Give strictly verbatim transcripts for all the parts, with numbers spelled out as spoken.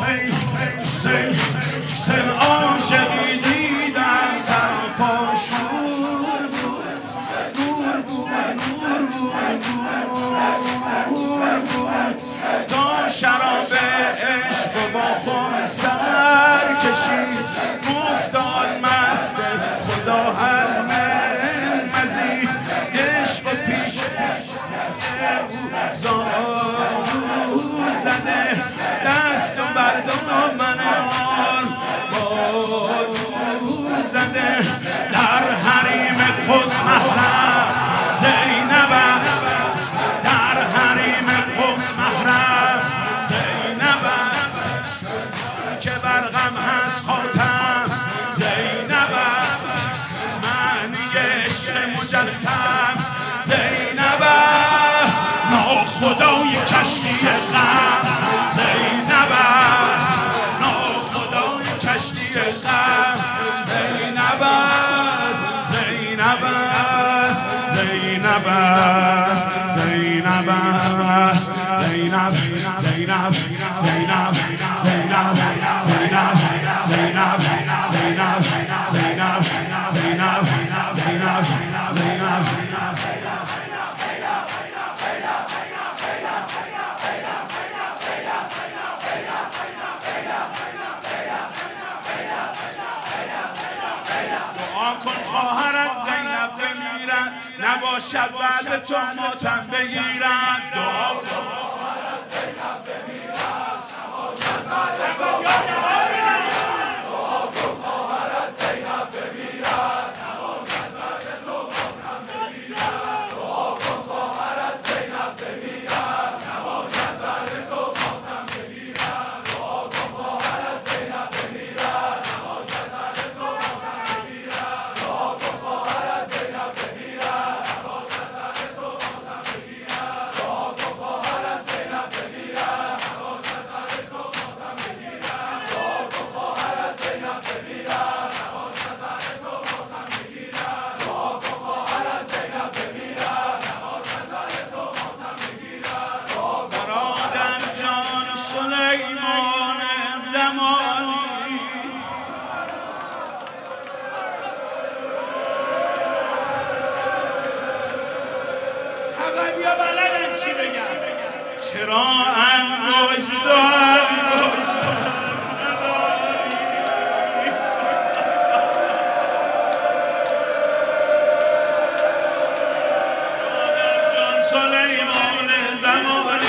حسین حسین عاشقی دیدم سراپا شور بود نور بود نور بود نور بود تا شراب عشق و با خون سر کشید مفتاد مست خدا هر من مزید عشق و پیش زارو زده دست و بردام من آن بارو زده در حریم قدس محرم زینب است در حریم قدس محرم زینب است که برغم هست خاتم زینب است معنی عشق مجسم زینب است ناخدای کشتی غم زینب است ناخدای کشتی غم زینب است زینب است زینب است زینب است زینب زینب زینب زینب زینب زینب زینب زینب زینب زینب زینب دعا کن خواهرت زینب بمیرد نباشد بعد تو ماتم بگیرد دعا کن خواهرت زینب بمیرد نباشد بعد تو دعا کن خواهرت زینب بمیرد نباشد بعد تو ماتم بگیرد دعا کن خواهرت زینب بمیرد نباشد بعد تو ماتم بگیرد دعا کن خواهرت زینب بمیرد نباشد بعد تو ماتم بگیرد دعا کن خواهرت زینب بمیرد نباشد بعد تو ماتم بگیرد دعا کن خواهرت زینب بمیرد نباشد بعد تو ماتم بگیرد دعا کن خواهرت زینب بمیرد نباشد بعد تو ماتم بگیرد دعا کن خواهرت زینب بمیرد نباشد بعد تو ماتم بگیرد برادر جان سلیمان زمانی حقا بیا بلدن چی بگم چرا انگشت و انگشت برادر جان سلیمان زمانی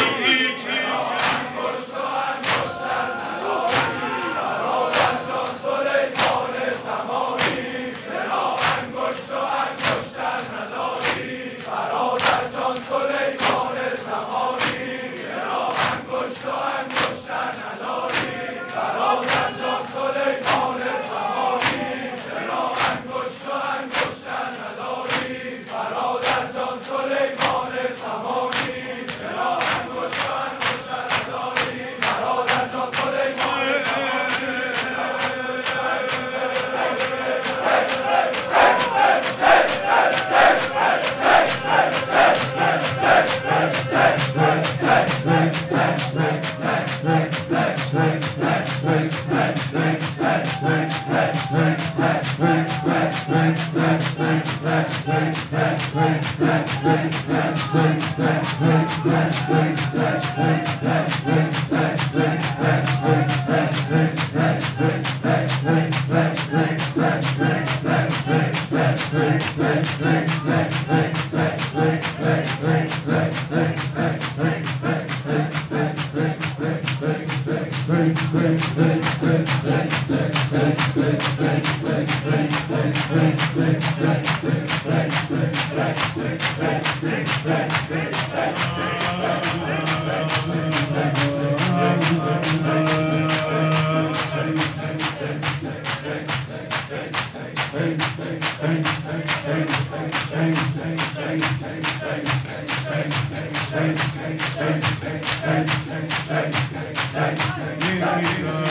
Hey,